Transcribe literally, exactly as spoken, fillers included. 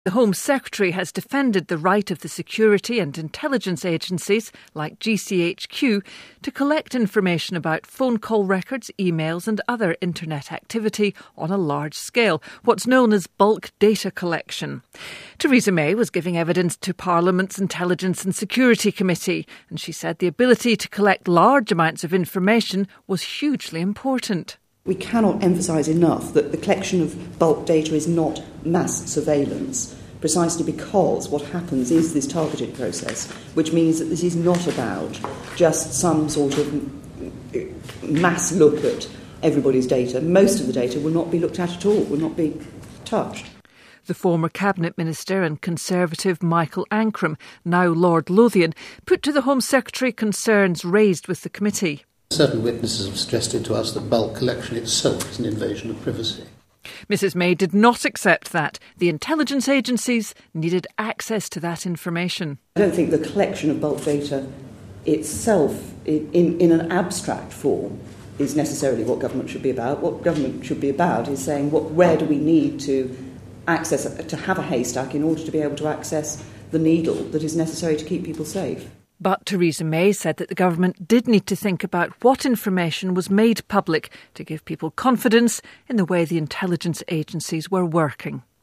The Home Secretary has defended the right of the security and intelligence agencies, like G C H Q, to collect information about phone call records, emails and other internet activity on a large scale, what's known as bulk data collection. Theresa May was giving evidence to Parliament's Intelligence and Security Committee, and she said the ability to collect large amounts of information was hugely important. We cannot emphasise enough that the collection of bulk data is not mass surveillance, precisely because what happens is this targeted process, which means that this is not about just some sort of mass look at everybody's data. Most of the data will not be looked at at all, will not be touched. The former Cabinet Minister and Conservative Michael Ancram, now Lord Lothian, put to the Home Secretary concerns raised with the committee. Certain witnesses have suggested to us that bulk collection itself is an invasion of privacy. Missus May did not accept that. The intelligence agencies needed access to that information. I don't think the collection of bulk data itself, in, in an abstract form, is necessarily what government should be about. What government should be about is saying, what, where do we need to access, to have a haystack in order to be able to access the needle that is necessary to keep people safe. But Theresa May said that the government did need to think about what information was made public to give people confidence in the way the intelligence agencies were working.